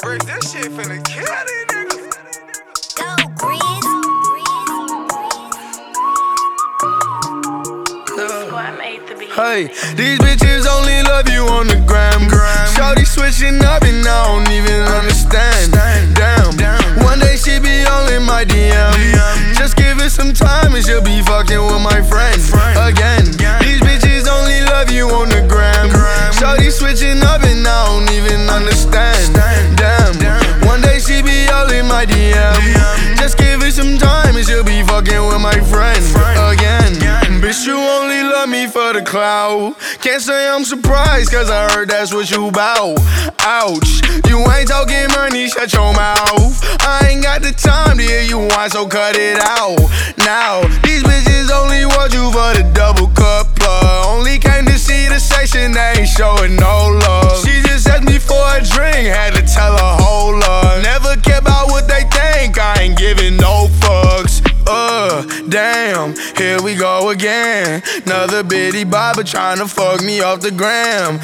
Break this shit finna kill these niggas. Go, Grizz. Hey, these bitches only love you on the gram. Shawty switching up and I don't even understand. Damn, one day she be all in my DM. Just give it some time and she'll be fucking with my friend again. These bitches only love you on the gram. Shawty switching up and I don't even understand. Damn, one day she be all in my DM. Just give it some time and she'll be fucking with my friend again. Bitch, you only love me for the clout. Can't say I'm surprised, cause I heard that's what you bout. Ouch, you ain't talking money, shut your mouth. I ain't got the time to hear you whine, so cut it out. Now, these bitches only want you for the double cup plug. Only came to see the section, they ain't showing no love. She just asked me for a drink, had to tell her hold up. Never care about what they think, I ain't giving no fucks. Damn, here we go again. Another bitty bobber tryna fuck me off the gram.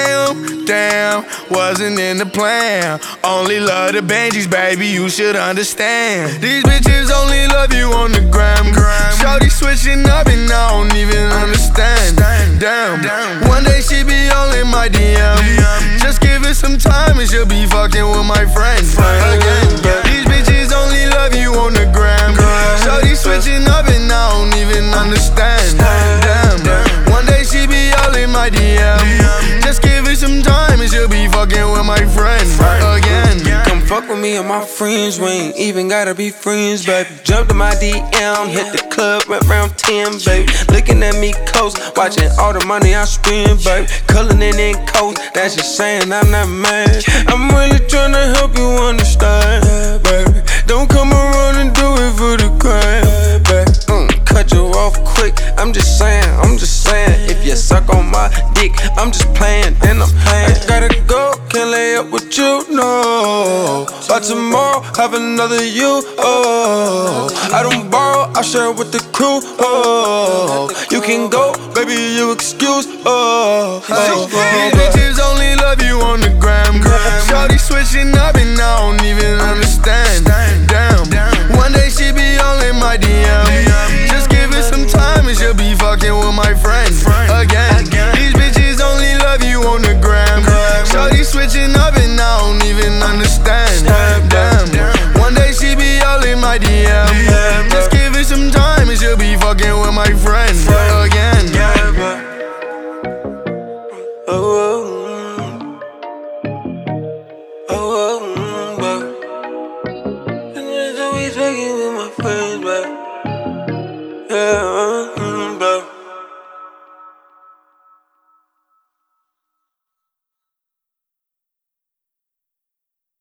Damn, wasn't in the plan. Only love the Benjis, baby, you should understand. These bitches only love you on the gram. Shawty switching up and I don't even understand. Damn, one day she be all in my DM. Just give it some time and she'll be fucking with my friend again. These bitches only love you on the gram. Shawty switching up and I don't even understand. Damn, one day she be all in my DM. Just give it some time and she'll be fucking with my friend again. Come fuck with me and my friends, we ain't even gotta be friends, baby. Jumped in my DM, hit the club right around 10, baby. Looking at me close, watching all the money I spend, baby. Culling it in coast, that's just saying I'm not mad. I'm really tryna help you understand, baby. Don't come around and do it for the crime, baby. Cut you off quick, I'm just saying. If you suck on my dick, I'm just playing, then I'm playing. I gotta go, can't lay up with you, no. By tomorrow, have another you, I don't borrow, I share with the crew, You can go, baby, you excuse, These bitches only love you on the gram. Shawty switching up and I don't even understand. Damn, one day she be all in my DM. Just give it some time and she'll be fucking with my friend again. These bitches only love you on the gram. Shawty switching up and I don't even understand. Damn, one day she be all in my DM. Just give it some time and she'll be fucking with my friend again. And just always fucking with my friends, baby. Yeah.